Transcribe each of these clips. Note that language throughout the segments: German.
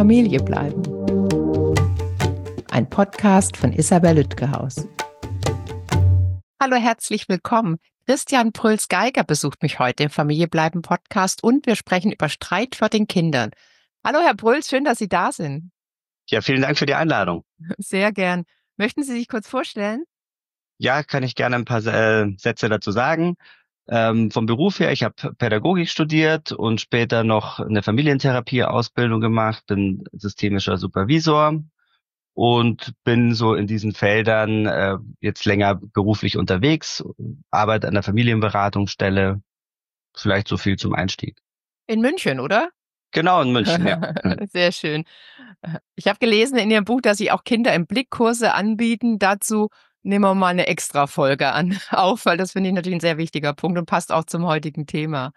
Familie bleiben. Ein Podcast von Isabel Lütgehaus. Hallo, herzlich willkommen. Christian Pröls-Geiger besucht mich heute im Familie bleiben Podcast und wir sprechen über Streit vor den Kindern. Hallo, Herr Pröls, schön, dass Sie da sind. Ja, vielen Dank für die Einladung. Sehr gern. Möchten Sie sich kurz vorstellen? Ja, kann ich gerne ein paar Sätze dazu sagen. Vom Beruf her, ich habe Pädagogik studiert und später noch eine Familientherapie-Ausbildung gemacht, bin systemischer Supervisor und bin so in diesen Feldern jetzt länger beruflich unterwegs, arbeite an der Familienberatungsstelle, vielleicht so viel zum Einstieg. In München, oder? Genau, in München, ja. Sehr schön. Ich habe gelesen in Ihrem Buch, dass Sie auch Kinder im Blickkurse anbieten. Dazu nehmen wir mal eine Extra-Folge auf, weil das finde ich natürlich ein sehr wichtiger Punkt und passt auch zum heutigen Thema.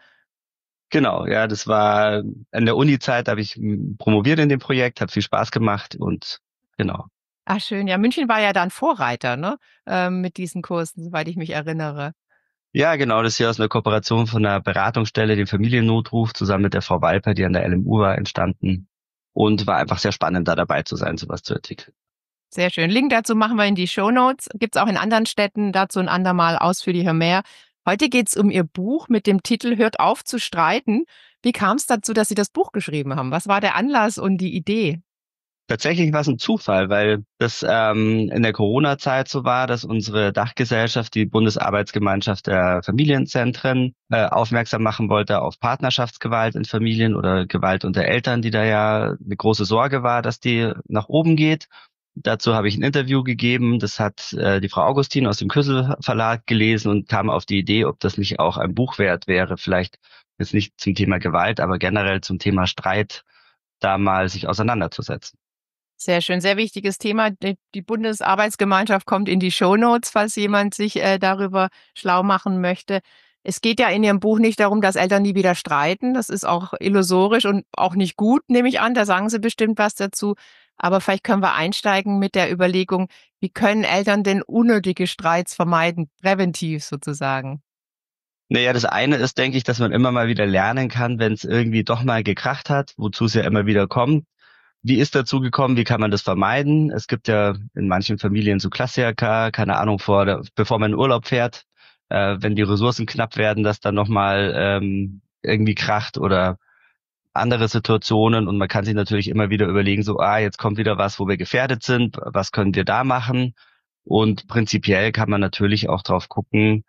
Genau, ja, das war in der Uni-Zeit, habe ich promoviert in dem Projekt, hat viel Spaß gemacht und genau. Ach schön, ja, München war ja dann Vorreiter, ne, mit diesen Kursen, soweit ich mich erinnere. Ja, genau, das ist ja aus einer Kooperation von einer Beratungsstelle, dem Familiennotruf, zusammen mit der Frau Walper, die an der LMU war, entstanden. Und war einfach sehr spannend, da dabei zu sein, sowas zu entwickeln. Sehr schön. Link dazu machen wir in die Shownotes. Gibt's auch in anderen Städten, dazu ein andermal ausführlicher mehr. Heute geht's um Ihr Buch mit dem Titel Hört auf zu streiten. Wie kam es dazu, dass Sie das Buch geschrieben haben? Was war der Anlass und die Idee? Tatsächlich war es ein Zufall, weil das in der Corona-Zeit so war, dass unsere Dachgesellschaft, die Bundesarbeitsgemeinschaft der Familienzentren, aufmerksam machen wollte auf Partnerschaftsgewalt in Familien oder Gewalt unter Eltern, die da ja eine große Sorge war, dass die nach oben geht. Dazu habe ich ein Interview gegeben. Das hat die Frau Augustin aus dem Küssel Verlag gelesen und kam auf die Idee, ob das nicht auch ein Buch wert wäre, vielleicht jetzt nicht zum Thema Gewalt, aber generell zum Thema Streit, da mal sich auseinanderzusetzen. Sehr schön, sehr wichtiges Thema. Die Bundesarbeitsgemeinschaft kommt in die Shownotes, falls jemand sich darüber schlau machen möchte. Es geht ja in Ihrem Buch nicht darum, dass Eltern nie wieder streiten. Das ist auch illusorisch und auch nicht gut, nehme ich an. Da sagen Sie bestimmt was dazu. Aber vielleicht können wir einsteigen mit der Überlegung, wie können Eltern denn unnötige Streits vermeiden, präventiv sozusagen? Naja, das eine ist, denke ich, dass man immer mal wieder lernen kann, wenn es irgendwie doch mal gekracht hat, wozu es ja immer wieder kommt. Wie ist dazu gekommen? Wie kann man das vermeiden? Es gibt ja in manchen Familien so Klassiker, keine Ahnung, bevor man in Urlaub fährt, wenn die Ressourcen knapp werden, dass dann nochmal irgendwie kracht oder andere Situationen. Und man kann sich natürlich immer wieder überlegen, so, jetzt kommt wieder was, wo wir gefährdet sind. Was können wir da machen? Und prinzipiell kann man natürlich auch drauf gucken,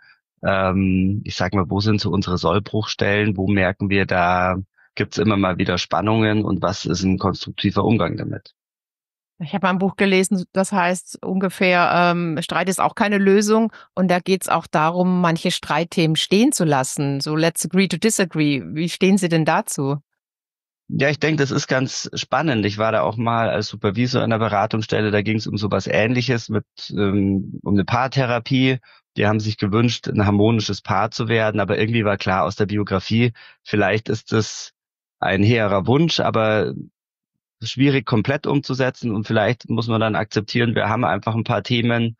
ich sag mal, wo sind so unsere Sollbruchstellen? Wo merken wir, da gibt's immer mal wieder Spannungen und was ist ein konstruktiver Umgang damit? Ich habe ein Buch gelesen, das heißt ungefähr, Streit ist auch keine Lösung. Und da geht es auch darum, manche Streitthemen stehen zu lassen. So let's agree to disagree. Wie stehen Sie denn dazu? Ja, ich denke, das ist ganz spannend. Ich war da auch mal als Supervisor in der Beratungsstelle, da ging es um sowas Ähnliches um eine Paartherapie. Die haben sich gewünscht, ein harmonisches Paar zu werden, aber irgendwie war klar aus der Biografie, vielleicht ist es ein hehrer Wunsch, aber schwierig komplett umzusetzen und vielleicht muss man dann akzeptieren, wir haben einfach ein paar Themen,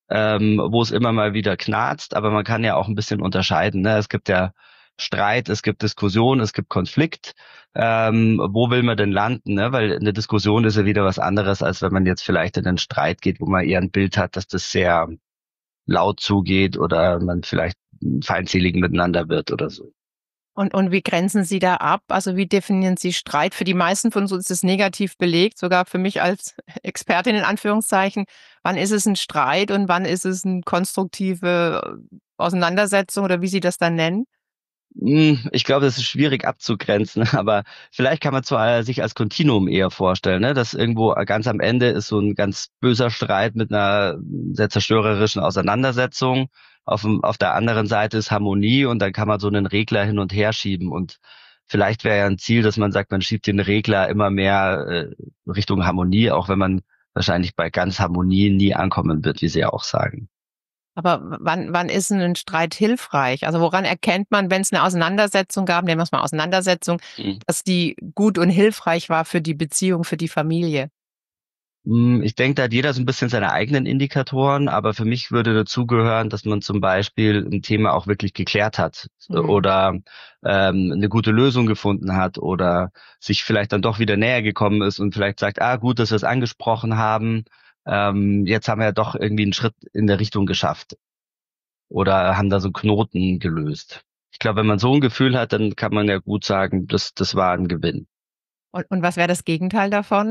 wo es immer mal wieder knarzt, aber man kann ja auch ein bisschen unterscheiden. Ne? Es gibt ja Streit, es gibt Diskussion, es gibt Konflikt. Wo will man denn landen? Ne? Weil eine Diskussion ist ja wieder was anderes, als wenn man jetzt vielleicht in einen Streit geht, wo man eher ein Bild hat, dass das sehr laut zugeht oder man vielleicht feindselig miteinander wird oder so. Und wie grenzen Sie da ab? Also wie definieren Sie Streit? Für die meisten von uns ist es negativ belegt, sogar für mich als Expertin in Anführungszeichen. Wann ist es ein Streit und wann ist es eine konstruktive Auseinandersetzung oder wie Sie das dann nennen? Ich glaube, das ist schwierig abzugrenzen, aber vielleicht kann man sich als Kontinuum eher vorstellen, ne? Dass irgendwo ganz am Ende ist so ein ganz böser Streit mit einer sehr zerstörerischen Auseinandersetzung. Auf der anderen Seite ist Harmonie und dann kann man so einen Regler hin und her schieben und vielleicht wäre ja ein Ziel, dass man sagt, man schiebt den Regler immer mehr Richtung Harmonie, auch wenn man wahrscheinlich bei ganz Harmonie nie ankommen wird, wie Sie ja auch sagen. Aber wann ist ein Streit hilfreich? Also woran erkennt man, wenn es eine Auseinandersetzung gab, nennen wir es mal Auseinandersetzung, dass die gut und hilfreich war für die Beziehung, für die Familie? Ich denke, da hat jeder so ein bisschen seine eigenen Indikatoren, aber für mich würde dazugehören, dass man zum Beispiel ein Thema auch wirklich geklärt hat Mhm. oder eine gute Lösung gefunden hat oder sich vielleicht dann doch wieder näher gekommen ist und vielleicht sagt, ah, gut, dass wir es angesprochen haben. Jetzt haben wir ja doch irgendwie einen Schritt in der Richtung geschafft oder haben da so einen Knoten gelöst. Ich glaube, wenn man so ein Gefühl hat, dann kann man ja gut sagen, das war ein Gewinn. Und was wäre das Gegenteil davon?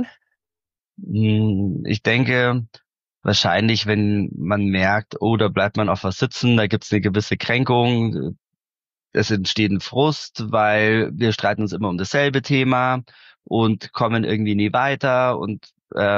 Ich denke, wahrscheinlich, wenn man merkt, oh, da bleibt man auf was sitzen, da gibt's eine gewisse Kränkung, es entsteht ein Frust, weil wir streiten uns immer um dasselbe Thema und kommen irgendwie nie weiter und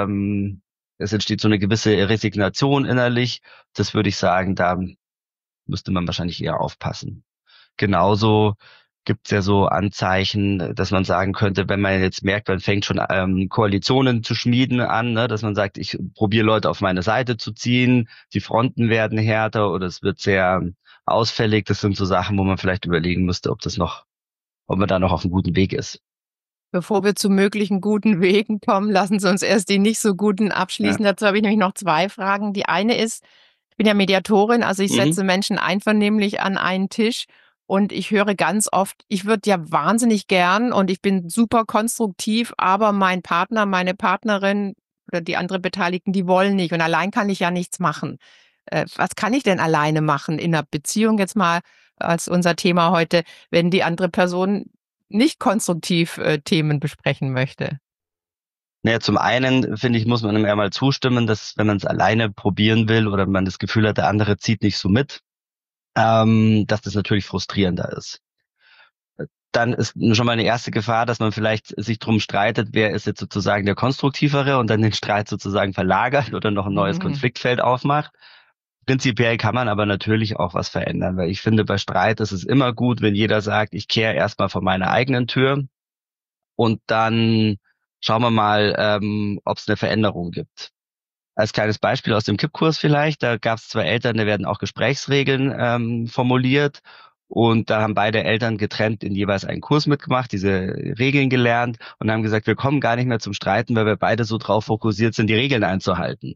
es entsteht so eine gewisse Resignation innerlich. Das würde ich sagen, da müsste man wahrscheinlich eher aufpassen. Genauso gibt's ja so Anzeichen, dass man sagen könnte, wenn man jetzt merkt, man fängt schon Koalitionen zu schmieden an, ne, dass man sagt, ich probiere Leute auf meine Seite zu ziehen, die Fronten werden härter oder es wird sehr ausfällig. Das sind so Sachen, wo man vielleicht überlegen müsste, ob man da noch auf einem guten Weg ist. Bevor wir zu möglichen guten Wegen kommen, lassen Sie uns erst die nicht so guten Ja. abschließen. Dazu habe ich nämlich noch zwei Fragen. Die eine ist, ich bin ja Mediatorin, also ich Mhm. setze Menschen einvernehmlich an einen Tisch und ich höre ganz oft, ich würde ja wahnsinnig gern und ich bin super konstruktiv, aber mein Partner, meine Partnerin oder die anderen Beteiligten, die wollen nicht und allein kann ich ja nichts machen. Was kann ich denn alleine machen in einer Beziehung jetzt mal als unser Thema heute, wenn die andere Person nicht konstruktiv Themen besprechen möchte? Naja, zum einen finde ich, muss man ihm eher mal zustimmen, dass wenn man es alleine probieren will oder man das Gefühl hat, der andere zieht nicht so mit, dass das natürlich frustrierender ist. Dann ist schon mal eine erste Gefahr, dass man vielleicht sich drum streitet, wer ist jetzt sozusagen der Konstruktivere und dann den Streit sozusagen verlagert oder noch ein neues Mhm. Konfliktfeld aufmacht. Prinzipiell kann man aber natürlich auch was verändern, weil ich finde, bei Streit ist es immer gut, wenn jeder sagt, ich kehre erstmal vor meiner eigenen Tür und dann schauen wir mal, ob es eine Veränderung gibt. Als kleines Beispiel aus dem Kippkurs vielleicht, da gab es zwei Eltern, da werden auch Gesprächsregeln formuliert und da haben beide Eltern getrennt in jeweils einen Kurs mitgemacht, diese Regeln gelernt und haben gesagt, wir kommen gar nicht mehr zum Streiten, weil wir beide so drauf fokussiert sind, die Regeln einzuhalten.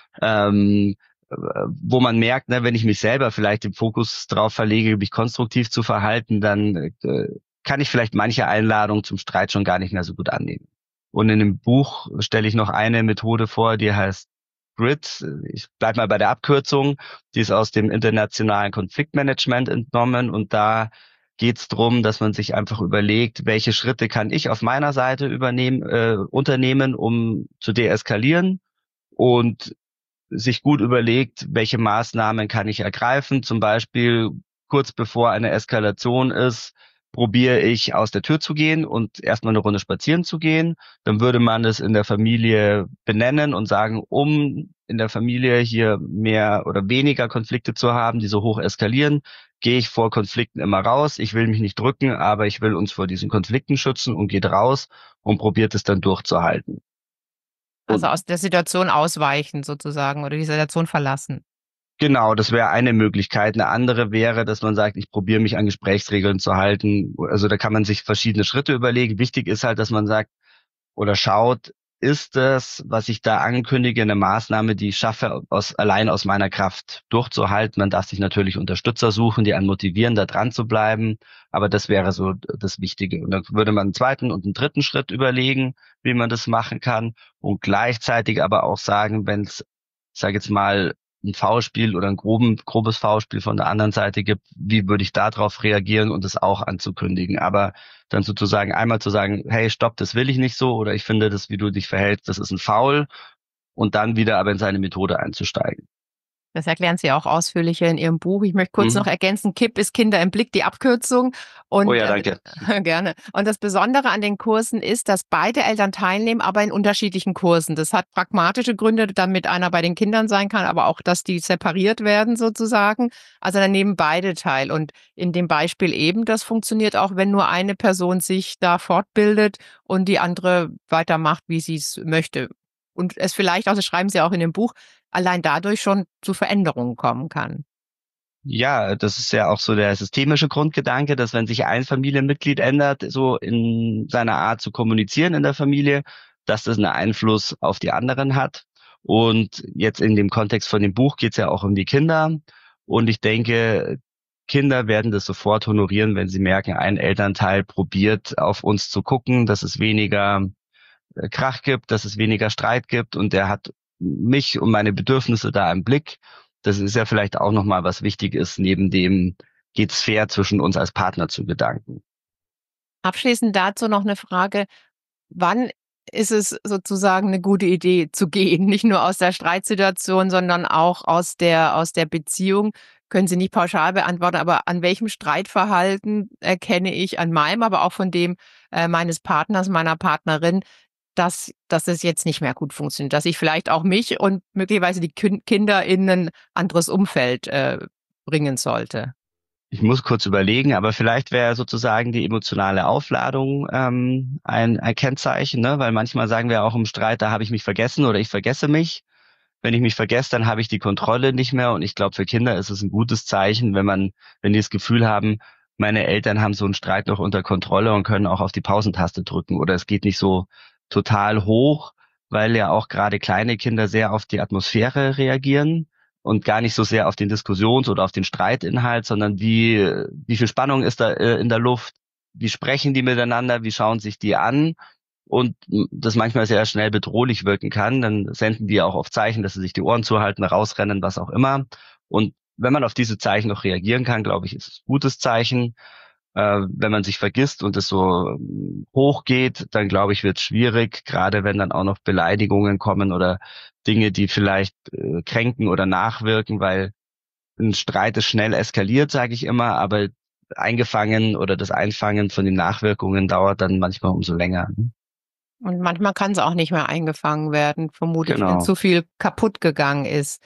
Ähm, wo man merkt, ne, wenn ich mich selber vielleicht den Fokus drauf verlege, mich konstruktiv zu verhalten, dann kann ich vielleicht manche Einladung zum Streit schon gar nicht mehr so gut annehmen. Und in dem Buch stelle ich noch eine Methode vor, die heißt GRID. Ich bleib mal bei der Abkürzung. Die ist aus dem internationalen Konfliktmanagement entnommen und da geht es darum, dass man sich einfach überlegt, welche Schritte kann ich auf meiner Seite unternehmen, um zu deeskalieren und sich gut überlegt, welche Maßnahmen kann ich ergreifen. Zum Beispiel kurz bevor eine Eskalation ist, probiere ich aus der Tür zu gehen und erstmal eine Runde spazieren zu gehen. Dann würde man es in der Familie benennen und sagen, um in der Familie hier mehr oder weniger Konflikte zu haben, die so hoch eskalieren, gehe ich vor Konflikten immer raus. Ich will mich nicht drücken, aber ich will uns vor diesen Konflikten schützen und geht raus und probiert es dann durchzuhalten. Also Und aus der Situation ausweichen sozusagen oder die Situation verlassen. genau, das wäre eine Möglichkeit. Eine andere wäre, dass man sagt, ich probiere mich an Gesprächsregeln zu halten. Also da kann man sich verschiedene Schritte überlegen. Wichtig ist halt, dass man sagt oder schaut, ist das, was ich da ankündige, eine Maßnahme, die ich schaffe, allein aus meiner Kraft durchzuhalten. Man darf sich natürlich Unterstützer suchen, die einen motivieren, da dran zu bleiben. Aber das wäre so das Wichtige. Und dann würde man einen zweiten und einen dritten Schritt überlegen, wie man das machen kann. Und gleichzeitig aber auch sagen, wenn es, ich sage jetzt mal, ein Foulspiel oder grobes Foulspiel von der anderen Seite gibt, wie würde ich darauf reagieren und es auch anzukündigen. Aber dann sozusagen einmal zu sagen, hey, stopp, das will ich nicht so oder ich finde das, wie du dich verhältst, das ist ein Foul und dann wieder aber in seine Methode einzusteigen. Das erklären Sie auch ausführlicher in Ihrem Buch. Ich möchte kurz noch Mhm. ergänzen, KIPP ist Kinder im Blick, die Abkürzung. Oh Und ja, danke. gerne. Und das Besondere an den Kursen ist, dass beide Eltern teilnehmen, aber in unterschiedlichen Kursen. Das hat pragmatische Gründe, damit einer bei den Kindern sein kann, aber auch, dass die separiert werden sozusagen. Also dann nehmen beide teil. Und in dem Beispiel eben, das funktioniert auch, wenn nur eine Person sich da fortbildet und die andere weitermacht, wie sie es möchte. Und es vielleicht auch, das schreiben Sie auch in dem Buch, allein dadurch schon zu Veränderungen kommen kann. Ja, das ist ja auch so der systemische Grundgedanke, dass wenn sich ein Familienmitglied ändert, so in seiner Art zu kommunizieren in der Familie, dass das einen Einfluss auf die anderen hat. Und jetzt in dem Kontext von dem Buch geht es ja auch um die Kinder. Und ich denke, Kinder werden das sofort honorieren, wenn sie merken, ein Elternteil probiert auf uns zu gucken, dass es weniger Krach gibt, dass es weniger Streit gibt und der hat mich und meine Bedürfnisse da im Blick. Das ist ja vielleicht auch nochmal was wichtig ist, neben dem geht's fair zwischen uns als Partner zu Gedanken. Abschließend dazu noch eine Frage. Wann ist es sozusagen eine gute Idee zu gehen? Nicht nur aus der Streitsituation, sondern auch aus der Beziehung. Können Sie nicht pauschal beantworten, aber an welchem Streitverhalten erkenne ich an meinem, aber auch von dem meines Partners, meiner Partnerin, dass es jetzt nicht mehr gut funktioniert, dass ich vielleicht auch mich und möglicherweise die Kinder in ein anderes Umfeld bringen sollte? Ich muss kurz überlegen, aber vielleicht wäre sozusagen die emotionale Aufladung ein Kennzeichen, ne? Weil manchmal sagen wir auch im Streit, da habe ich mich vergessen oder ich vergesse mich. Wenn ich mich vergesse, dann habe ich die Kontrolle nicht mehr. Und ich glaube, für Kinder ist es ein gutes Zeichen, wenn die das Gefühl haben, meine Eltern haben so einen Streit noch unter Kontrolle und können auch auf die Pausentaste drücken. Oder es geht nicht so total hoch, weil ja auch gerade kleine Kinder sehr auf die Atmosphäre reagieren und gar nicht so sehr auf den Diskussions- oder auf den Streitinhalt, sondern wie viel Spannung ist da in der Luft, wie sprechen die miteinander, wie schauen sich die an und das manchmal sehr schnell bedrohlich wirken kann, dann senden die auch auf Zeichen, dass sie sich die Ohren zuhalten, rausrennen, was auch immer. Und wenn man auf diese Zeichen noch reagieren kann, glaube ich, ist es ein gutes Zeichen. Wenn man sich vergisst und es so hochgeht, dann glaube ich, wird es schwierig, gerade wenn dann auch noch Beleidigungen kommen oder Dinge, die vielleicht kränken oder nachwirken, weil ein Streit ist schnell eskaliert, sage ich immer, aber eingefangen oder das Einfangen von den Nachwirkungen dauert dann manchmal umso länger. Und manchmal kann es auch nicht mehr eingefangen werden, vermute ich, wenn Genau. zu viel kaputt gegangen ist.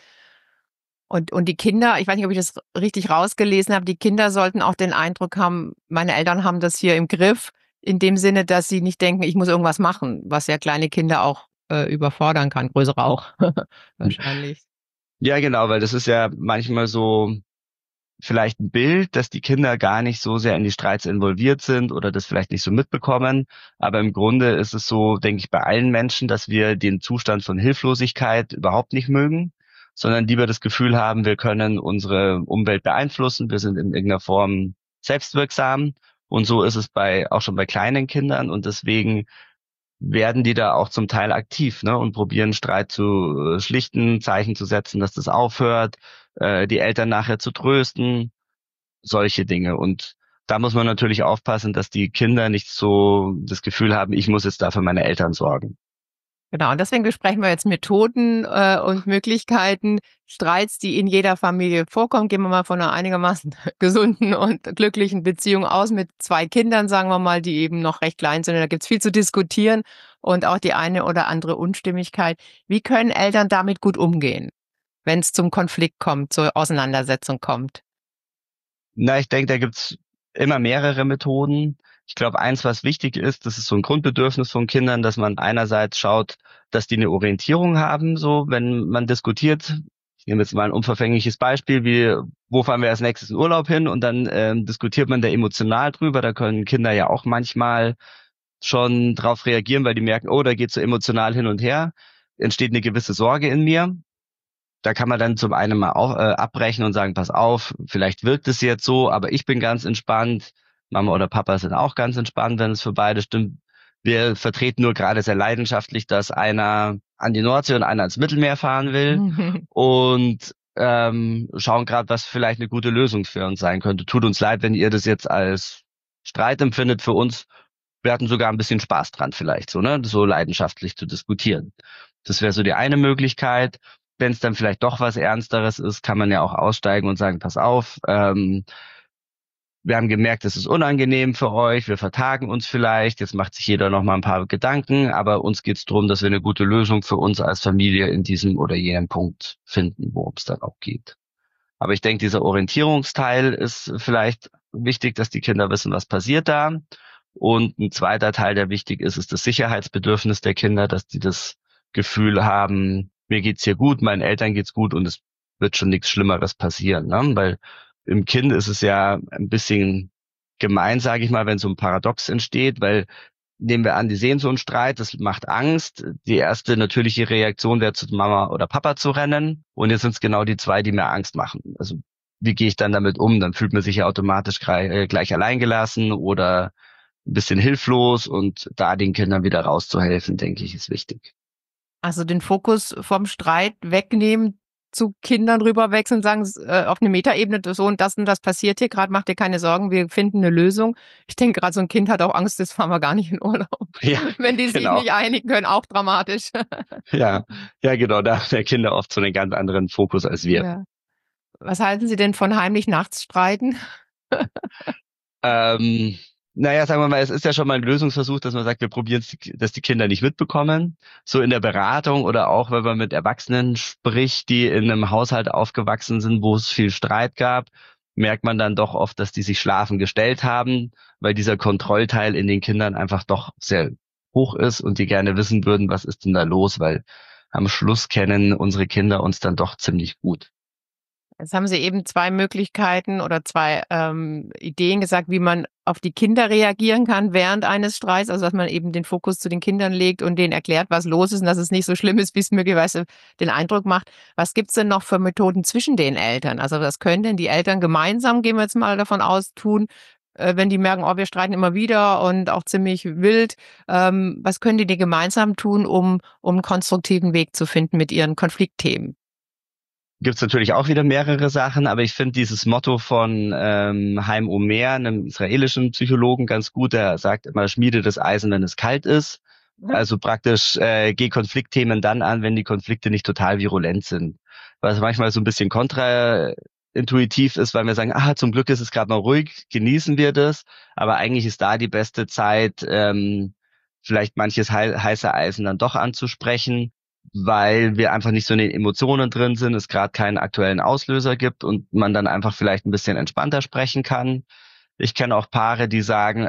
Und die Kinder, ich weiß nicht, ob ich das richtig rausgelesen habe, die Kinder sollten auch den Eindruck haben, meine Eltern haben das hier im Griff, in dem Sinne, dass sie nicht denken, ich muss irgendwas machen, was ja kleine Kinder auch überfordern kann, größere auch wahrscheinlich. Ja, genau, weil das ist ja manchmal so vielleicht ein Bild, dass die Kinder gar nicht so sehr in die Streits involviert sind oder das vielleicht nicht so mitbekommen. Aber im Grunde ist es so, denke ich, bei allen Menschen, dass wir den Zustand von Hilflosigkeit überhaupt nicht mögen, sondern lieber das Gefühl haben, wir können unsere Umwelt beeinflussen, wir sind in irgendeiner Form selbstwirksam. Und so ist es auch schon bei kleinen Kindern. Und deswegen werden die da auch zum Teil aktiv, ne, und probieren Streit zu schlichten, Zeichen zu setzen, dass das aufhört, die Eltern nachher zu trösten, solche Dinge. Und da muss man natürlich aufpassen, dass die Kinder nicht so das Gefühl haben, ich muss jetzt da für meine Eltern sorgen. Genau, und deswegen besprechen wir jetzt Methoden und Möglichkeiten, Streits, die in jeder Familie vorkommen. Gehen wir mal von einer einigermaßen gesunden und glücklichen Beziehung aus mit 2 Kindern, sagen wir mal, die eben noch recht klein sind. Und da gibt's viel zu diskutieren und auch die eine oder andere Unstimmigkeit. Wie können Eltern damit gut umgehen, wenn es zum Konflikt kommt, zur Auseinandersetzung kommt? Na, ich denke, da gibt's immer mehrere Methoden. Ich glaube, eins, was wichtig ist, das ist so ein Grundbedürfnis von Kindern, dass man einerseits schaut, dass die eine Orientierung haben, so wenn man diskutiert. Ich nehme jetzt mal ein unverfängliches Beispiel, wie wo fahren wir als nächstes in Urlaub hin und dann diskutiert man da emotional drüber. Da können Kinder ja auch manchmal schon drauf reagieren, weil die merken, oh, da geht's so emotional hin und her, entsteht eine gewisse Sorge in mir. Da kann man dann zum einen mal auch, abbrechen und sagen, pass auf, vielleicht wirkt es jetzt so, aber ich bin ganz entspannt. Mama oder Papa sind auch ganz entspannt, wenn es für beide stimmt. Wir vertreten nur gerade sehr leidenschaftlich, dass einer an die Nordsee und einer ans Mittelmeer fahren will und schauen gerade, was vielleicht eine gute Lösung für uns sein könnte. Tut uns leid, wenn ihr das jetzt als Streit empfindet für uns. Wir hatten sogar ein bisschen Spaß dran vielleicht, so, ne, so leidenschaftlich zu diskutieren. Das wäre so die eine Möglichkeit. Wenn es dann vielleicht doch was Ernsteres ist, kann man ja auch aussteigen und sagen, pass auf, wir haben gemerkt, es ist unangenehm für euch, wir vertagen uns vielleicht, jetzt macht sich jeder noch mal ein paar Gedanken, aber uns geht es darum, dass wir eine gute Lösung für uns als Familie in diesem oder jenem Punkt finden, worum es dann auch geht. Aber ich denke, dieser Orientierungsteil ist vielleicht wichtig, dass die Kinder wissen, was passiert da. Und ein zweiter Teil, der wichtig ist, ist das Sicherheitsbedürfnis der Kinder, dass die das Gefühl haben, mir geht's hier gut, meinen Eltern geht's gut und es wird schon nichts Schlimmeres passieren, ne? Weil im Kind ist es ja ein bisschen gemein, sage ich mal, wenn so ein Paradox entsteht, weil nehmen wir an, die sehen so einen Streit, das macht Angst. Die erste natürliche Reaktion wäre, zu Mama oder Papa zu rennen. Und jetzt sind es genau die zwei, die mir Angst machen. Also wie gehe ich dann damit um? Dann fühlt man sich ja automatisch gleich alleingelassen oder ein bisschen hilflos, und da den Kindern wieder rauszuhelfen, denke ich, ist wichtig. Also den Fokus vom Streit wegnehmen, zu Kindern rüberwechseln, sagen auf eine Metaebene, so und das passiert hier gerade, mach dir keine Sorgen, wir finden eine Lösung. Ich denke gerade, so ein Kind hat auch Angst, jetzt fahren wir gar nicht in Urlaub. Ja, Wenn die sich genau. nicht einigen können, auch dramatisch. Ja, ja, genau. Da haben der Kinder oft so einen ganz anderen Fokus als wir. Ja. Was halten Sie denn von heimlich nachts streiten? Ähm, naja, sagen wir mal, es ist ja schon mal ein Lösungsversuch, dass man sagt, wir probieren es, dass die Kinder nicht mitbekommen. So in der Beratung oder auch, wenn man mit Erwachsenen spricht, die in einem Haushalt aufgewachsen sind, wo es viel Streit gab, merkt man dann doch oft, dass die sich schlafen gestellt haben, weil dieser Kontrollteil in den Kindern einfach doch sehr hoch ist und die gerne wissen würden, was ist denn da los, weil am Schluss kennen unsere Kinder uns dann doch ziemlich gut. Jetzt haben Sie eben zwei Möglichkeiten oder zwei Ideen gesagt, wie man auf die Kinder reagieren kann während eines Streits, also dass man eben den Fokus zu den Kindern legt und denen erklärt, was los ist und dass es nicht so schlimm ist, wie es möglicherweise den Eindruck macht. Was gibt's denn noch für Methoden zwischen den Eltern? Also was können denn die Eltern gemeinsam, gehen wir jetzt mal davon aus, tun, wenn die merken, oh, wir streiten immer wieder und auch ziemlich wild. Was können die gemeinsam tun, um einen konstruktiven Weg zu finden mit ihren Konfliktthemen? Gibt's natürlich auch wieder mehrere Sachen, aber ich finde dieses Motto von Haim Omer, einem israelischen Psychologen, ganz gut. Der sagt immer, schmiede das Eisen, wenn es kalt ist. Also praktisch geh Konfliktthemen dann an, wenn die Konflikte nicht total virulent sind. Was manchmal so ein bisschen kontraintuitiv ist, weil wir sagen, zum Glück ist es gerade mal ruhig, genießen wir das. Aber eigentlich ist da die beste Zeit, vielleicht manches heiße Eisen dann doch anzusprechen, weil wir einfach nicht so in den Emotionen drin sind, es gerade keinen aktuellen Auslöser gibt und man dann einfach vielleicht ein bisschen entspannter sprechen kann. Ich kenne auch Paare, die sagen,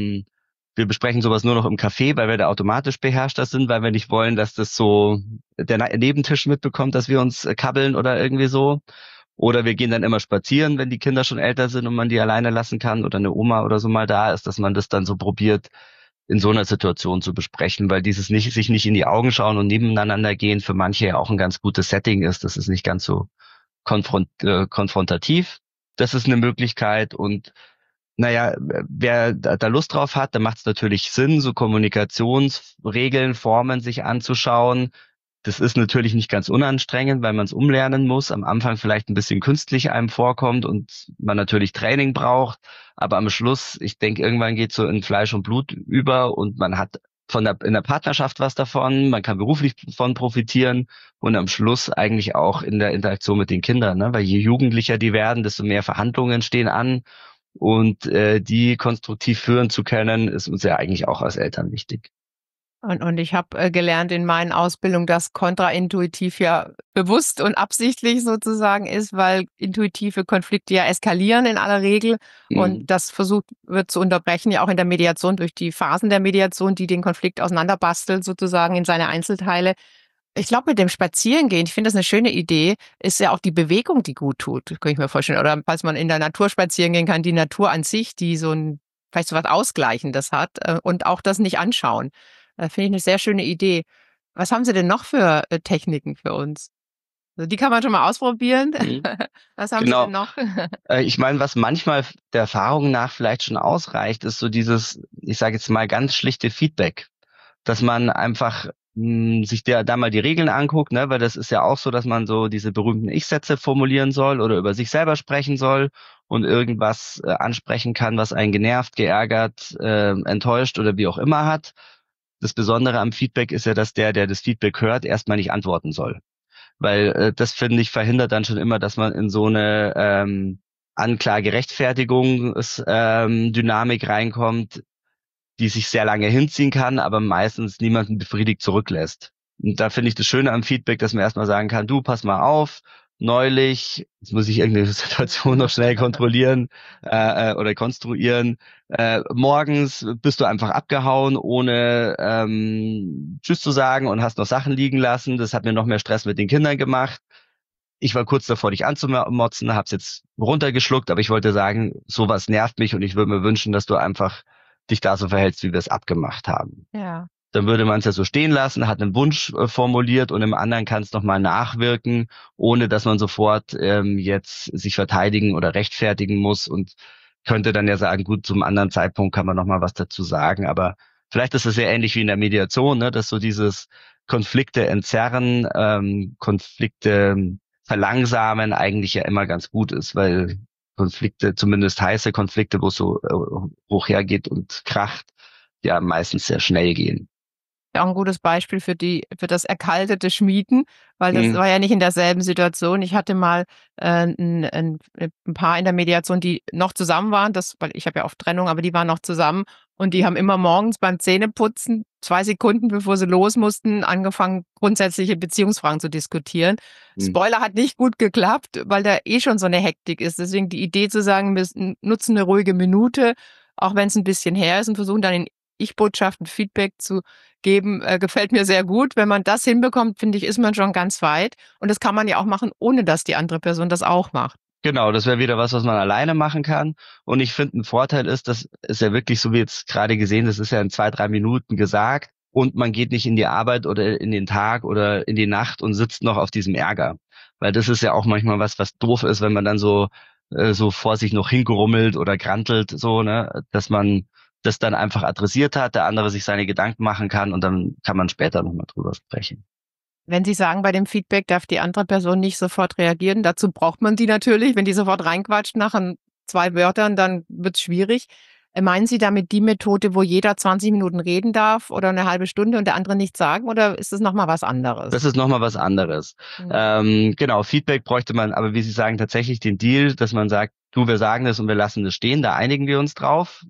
wir besprechen sowas nur noch im Café, weil wir da automatisch beherrschter sind, weil wir nicht wollen, dass das so der Nebentisch mitbekommt, dass wir uns kabbeln oder irgendwie so. Oder wir gehen dann immer spazieren, wenn die Kinder schon älter sind und man die alleine lassen kann oder eine Oma oder so mal da ist, dass man das dann so probiert, in so einer Situation zu besprechen, weil dieses nicht, sich nicht in die Augen schauen und nebeneinander gehen für manche ja auch ein ganz gutes Setting ist. Das ist nicht ganz so konfrontativ. Das ist eine Möglichkeit, und naja, wer da Lust drauf hat, dann macht es natürlich Sinn, so Kommunikationsregeln, Formen sich anzuschauen. Das ist natürlich nicht ganz unanstrengend, weil man es umlernen muss. Am Anfang vielleicht ein bisschen künstlich einem vorkommt und man natürlich Training braucht. Aber am Schluss, ich denke, irgendwann geht so in Fleisch und Blut über und man hat in der Partnerschaft was davon. Man kann beruflich davon profitieren und am Schluss eigentlich auch in der Interaktion mit den Kindern, ne? Weil je jugendlicher die werden, desto mehr Verhandlungen stehen an. Und die konstruktiv führen zu können, ist uns ja eigentlich auch als Eltern wichtig. Und ich habe gelernt in meinen Ausbildungen, dass kontraintuitiv ja bewusst und absichtlich sozusagen ist, weil intuitive Konflikte ja eskalieren in aller Regel. Und Mhm. das versucht wird zu unterbrechen, ja auch in der Mediation durch die Phasen der Mediation, die den Konflikt auseinanderbastelt sozusagen in seine Einzelteile. Ich glaube, mit dem Spazierengehen, ich finde das eine schöne Idee, ist ja auch die Bewegung, die gut tut, könnte ich mir vorstellen. Oder falls man in der Natur spazieren gehen kann, die Natur an sich, die so ein, vielleicht so was Ausgleichendes hat und auch das nicht anschauen. Finde ich eine sehr schöne Idee. Was haben Sie denn noch für Techniken für uns? Also die kann man schon mal ausprobieren. Mhm. Was haben Sie denn Genau. noch? Ich meine, was manchmal der Erfahrung nach vielleicht schon ausreicht, ist so dieses, ich sage jetzt mal, ganz schlichte Feedback, dass man einfach sich da mal die Regeln anguckt, ne, weil das ist ja auch so, dass man so diese berühmten Ich-Sätze formulieren soll oder über sich selber sprechen soll und irgendwas ansprechen kann, was einen genervt, geärgert, enttäuscht oder wie auch immer hat. Das Besondere am Feedback ist ja, dass der das Feedback hört, erstmal nicht antworten soll. Weil das, finde ich, verhindert dann schon immer, dass man in so eine Anklage-Rechtfertigungs-Dynamik reinkommt, die sich sehr lange hinziehen kann, aber meistens niemanden befriedigt zurücklässt. Und da finde ich das Schöne am Feedback, dass man erstmal sagen kann, du, pass mal auf, neulich, jetzt muss ich irgendeine Situation noch schnell kontrollieren oder konstruieren, morgens bist du einfach abgehauen, ohne Tschüss zu sagen und hast noch Sachen liegen lassen. Das hat mir noch mehr Stress mit den Kindern gemacht. Ich war kurz davor, dich anzumotzen, hab's jetzt runtergeschluckt, aber ich wollte sagen, sowas nervt mich und ich würde mir wünschen, dass du einfach dich da so verhältst, wie wir es abgemacht haben. Ja. Dann würde man es ja so stehen lassen, hat einen Wunsch formuliert und im anderen kann es nochmal nachwirken, ohne dass man sofort jetzt sich verteidigen oder rechtfertigen muss und könnte dann ja sagen, gut, zum anderen Zeitpunkt kann man nochmal was dazu sagen. Aber vielleicht ist es ja ähnlich wie in der Mediation, ne, dass so dieses Konflikte entzerren, Konflikte verlangsamen eigentlich ja immer ganz gut ist, weil Konflikte, zumindest heiße Konflikte, wo es so hoch hergeht und kracht, ja meistens sehr schnell gehen. Auch ein gutes Beispiel für das erkaltete Schmieden, weil das Mhm. war ja nicht in derselben Situation. Ich hatte mal ein Paar in der Mediation, die noch zusammen waren, weil ich habe ja oft Trennung, aber die waren noch zusammen und die haben immer morgens beim Zähneputzen 2 Sekunden, bevor sie los mussten, angefangen, grundsätzliche Beziehungsfragen zu diskutieren. Mhm. Spoiler hat nicht gut geklappt, weil da schon so eine Hektik ist. Deswegen die Idee zu sagen, wir nutzen eine ruhige Minute, auch wenn es ein bisschen her ist, und versuchen dann in Ich-Botschaften Feedback zu geben, gefällt mir sehr gut. Wenn man das hinbekommt, finde ich, ist man schon ganz weit. Und das kann man ja auch machen, ohne dass die andere Person das auch macht. Genau, das wäre wieder was man alleine machen kann. Und ich finde, ein Vorteil ist, das ist ja wirklich so wie jetzt gerade gesehen, das ist ja in 2, 3 Minuten gesagt und man geht nicht in die Arbeit oder in den Tag oder in die Nacht und sitzt noch auf diesem Ärger. Weil das ist ja auch manchmal was doof ist, wenn man dann so vor sich noch hingerummelt oder grantelt, so, ne, dass man das dann einfach adressiert hat, der andere sich seine Gedanken machen kann und dann kann man später nochmal drüber sprechen. Wenn Sie sagen, bei dem Feedback darf die andere Person nicht sofort reagieren, dazu braucht man die natürlich. Wenn die sofort reinquatscht nach 2 Wörtern, dann wird es schwierig. Meinen Sie damit die Methode, wo jeder 20 Minuten reden darf oder eine halbe Stunde und der andere nichts sagen, oder ist das nochmal was Das anderes? ist nochmal was anderes. Hm. Genau, Feedback bräuchte man, aber wie Sie sagen, tatsächlich den Deal, dass man sagt, du, wir sagen das und wir lassen das stehen, da einigen wir uns drauf.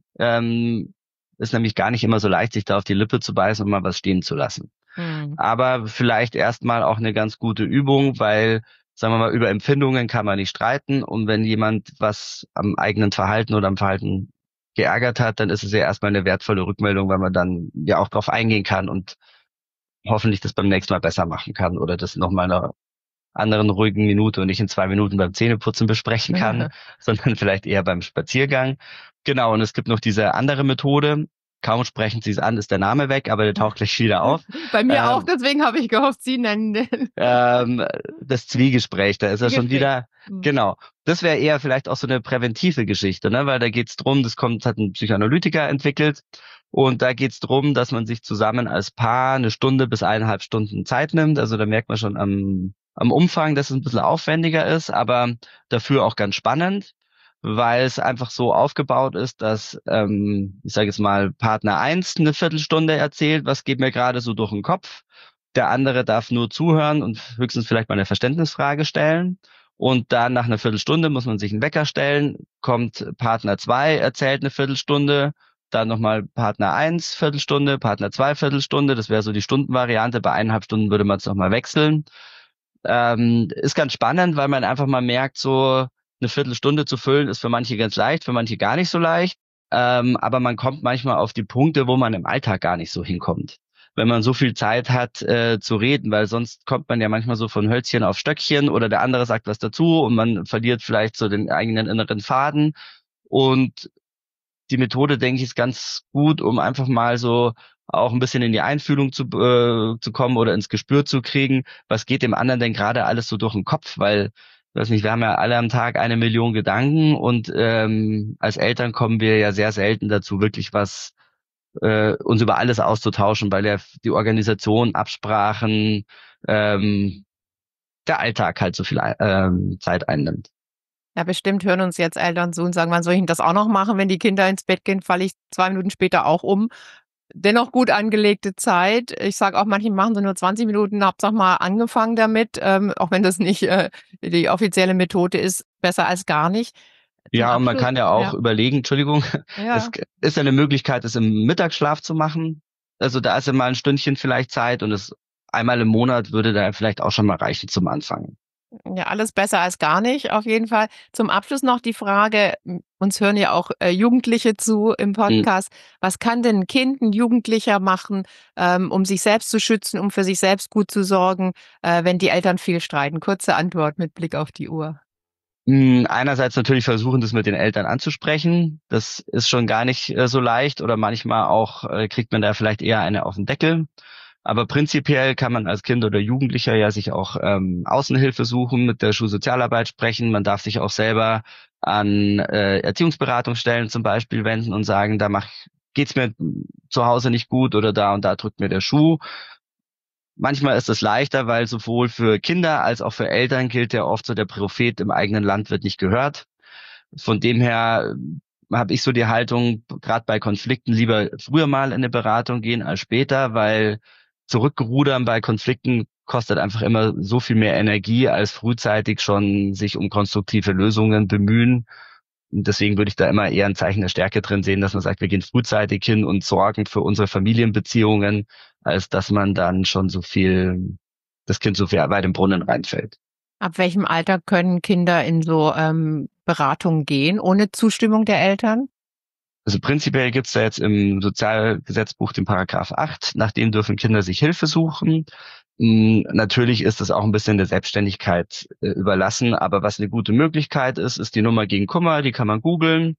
Ist nämlich gar nicht immer so leicht, sich da auf die Lippe zu beißen und mal was stehen zu lassen. Hm. Aber vielleicht erstmal auch eine ganz gute Übung, weil, sagen wir mal, über Empfindungen kann man nicht streiten und wenn jemand was am eigenen Verhalten oder am Verhalten geärgert hat, dann ist es ja erstmal eine wertvolle Rückmeldung, weil man dann ja auch drauf eingehen kann und hoffentlich das beim nächsten Mal besser machen kann oder das nochmal in einer anderen ruhigen Minute und nicht in 2 Minuten beim Zähneputzen besprechen kann, sondern vielleicht eher beim Spaziergang. Genau, und es gibt noch diese andere Methode. Kaum sprechen Sie es an, ist der Name weg, aber der taucht gleich wieder auf. Bei mir auch, Ähm, deswegen habe ich gehofft, Sie nennen den. das Zwiegespräch, da ist er schon Gespräch. wieder, Hm. genau. Das wäre eher vielleicht auch so eine präventive Geschichte, ne? Weil da geht's drum, das hat ein Psychoanalytiker entwickelt und da geht's drum, dass man sich zusammen als Paar 1 Stunde bis 1,5 Stunden Zeit nimmt. Also da merkt man schon am Umfang, dass es ein bisschen aufwendiger ist, aber dafür auch ganz spannend, weil es einfach so aufgebaut ist, dass, ich sage jetzt mal, Partner eins 1 Viertelstunde erzählt, was geht mir gerade so durch den Kopf. Der andere darf nur zuhören und höchstens vielleicht mal eine Verständnisfrage stellen. Und dann nach 1 Viertelstunde muss man sich einen Wecker stellen, kommt Partner 2 erzählt 1 Viertelstunde, dann nochmal Partner eins Viertelstunde, Partner 2 Viertelstunde, das wäre so die Stundenvariante. Bei 1,5 Stunden würde man es nochmal wechseln. Ist ganz spannend, weil man einfach mal merkt, so 1 Viertelstunde zu füllen ist für manche ganz leicht, für manche gar nicht so leicht. Aber man kommt manchmal auf die Punkte, wo man im Alltag gar nicht so hinkommt. Wenn man so viel Zeit hat, zu reden, weil sonst kommt man ja manchmal so von Hölzchen auf Stöckchen oder der andere sagt was dazu und man verliert vielleicht so den eigenen inneren Faden. Und die Methode, denke ich, ist ganz gut, um einfach mal so auch ein bisschen in die Einfühlung zu kommen oder ins Gespür zu kriegen, was geht dem anderen denn gerade alles so durch den Kopf, weil, weiß nicht, wir haben ja alle am Tag 1 Million Gedanken und als Eltern kommen wir ja sehr selten dazu, wirklich uns über alles auszutauschen, weil ja die Organisation, Absprachen, ähm, der Alltag halt so viel Zeit einnimmt. Ja, bestimmt hören uns jetzt Eltern zu und sagen, wann soll ich denn das auch noch machen? Wenn die Kinder ins Bett gehen, falle ich 2 Minuten später auch um. Dennoch gut angelegte Zeit. Ich sage auch, manche machen so nur 20 Minuten, Hauptsache mal angefangen damit, auch wenn das nicht die offizielle Methode ist, besser als gar nicht. Zum Ja, und man Abschluss, kann ja auch ja, überlegen, Entschuldigung, es ja. ist ja eine Möglichkeit, es im Mittagsschlaf zu machen. Also da ist ja mal ein Stündchen vielleicht Zeit und es einmal im Monat würde da vielleicht auch schon mal reichen zum Anfangen. Ja, alles besser als gar nicht, auf jeden Fall. Zum Abschluss noch die Frage, uns hören ja auch Jugendliche zu im Hm. Podcast. Was kann denn ein Kind, ein Jugendlicher machen, um sich selbst zu schützen, um für sich selbst gut zu sorgen, wenn die Eltern viel streiten? Kurze Antwort mit Blick auf die Uhr. Einerseits natürlich versuchen, das mit den Eltern anzusprechen. Das ist schon gar nicht so leicht oder manchmal auch kriegt man da vielleicht eher eine auf den Deckel. Aber prinzipiell kann man als Kind oder Jugendlicher ja sich auch Außenhilfe suchen, mit der Schulsozialarbeit sprechen. Man darf sich auch selber an Erziehungsberatungsstellen zum Beispiel wenden und sagen, geht's mir zu Hause nicht gut oder da und da drückt mir der Schuh. Manchmal ist es leichter, weil sowohl für Kinder als auch für Eltern gilt ja oft so, der Prophet im eigenen Land wird nicht gehört. Von dem her habe ich so die Haltung, gerade bei Konflikten lieber früher mal in eine Beratung gehen als später, weil zurückrudern bei Konflikten kostet einfach immer so viel mehr Energie, als frühzeitig schon sich um konstruktive Lösungen bemühen. Und deswegen würde ich da immer eher ein Zeichen der Stärke drin sehen, dass man sagt, wir gehen frühzeitig hin und sorgen für unsere Familienbeziehungen, als dass man dann schon das Kind so viel weit im Brunnen reinfällt. Ab welchem Alter können Kinder in so Beratungen gehen, ohne Zustimmung der Eltern? Also prinzipiell gibt's da jetzt im Sozialgesetzbuch den Paragraph 8, nach dem dürfen Kinder sich Hilfe suchen. Natürlich ist das auch ein bisschen der Selbstständigkeit überlassen, aber was eine gute Möglichkeit ist, ist die Nummer gegen Kummer, die kann man googeln.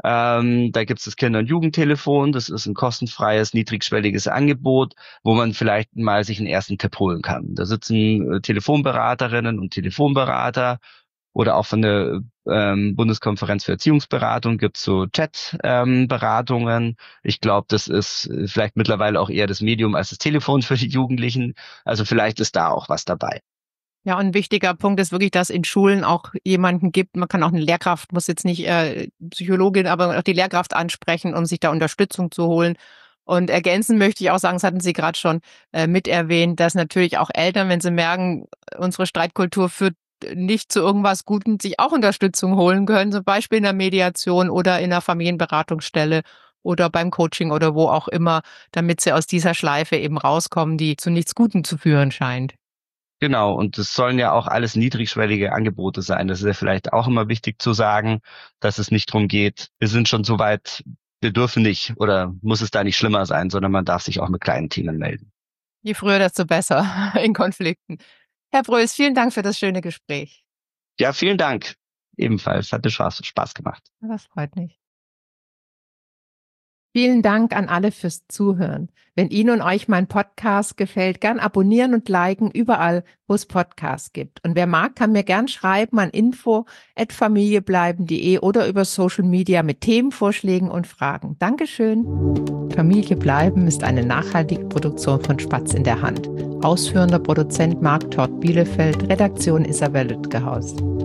Da gibt's das Kinder- und Jugendtelefon, das ist ein kostenfreies, niedrigschwelliges Angebot, wo man vielleicht mal sich einen ersten Tipp holen kann. Da sitzen Telefonberaterinnen und Telefonberater oder auch von der Bundeskonferenz für Erziehungsberatung gibt's so Chat-Beratungen. Ich glaube, das ist vielleicht mittlerweile auch eher das Medium als das Telefon für die Jugendlichen. Also vielleicht ist da auch was dabei. Ja, und ein wichtiger Punkt ist wirklich, dass in Schulen auch jemanden gibt, man kann auch eine Lehrkraft, muss jetzt nicht Psychologin, aber auch die Lehrkraft ansprechen, um sich da Unterstützung zu holen. Und ergänzen möchte ich auch sagen, das hatten Sie gerade schon mit erwähnt, dass natürlich auch Eltern, wenn sie merken, unsere Streitkultur führt nicht zu irgendwas Gutem, sich auch Unterstützung holen können, zum Beispiel in der Mediation oder in der Familienberatungsstelle oder beim Coaching oder wo auch immer, damit sie aus dieser Schleife eben rauskommen, die zu nichts Gutem zu führen scheint. Genau, und es sollen ja auch alles niedrigschwellige Angebote sein. Das ist ja vielleicht auch immer wichtig zu sagen, dass es nicht darum geht, wir sind schon so weit, wir dürfen nicht oder muss es da nicht schlimmer sein, sondern man darf sich auch mit kleinen Themen melden. Je früher, desto besser in Konflikten. Herr Bröls, vielen Dank für das schöne Gespräch. Ja, vielen Dank. Ebenfalls, hatte Spaß gemacht. Das freut mich. Vielen Dank an alle fürs Zuhören. Wenn Ihnen und euch mein Podcast gefällt, gern abonnieren und liken überall, wo es Podcasts gibt. Und wer mag, kann mir gern schreiben an info@familiebleiben.de oder über Social Media mit Themenvorschlägen und Fragen. Dankeschön. Familie bleiben ist eine nachhaltige Produktion von Spatz in der Hand. Ausführender Produzent Marc Tort Bielefeld, Redaktion Isabel Lütgehaus.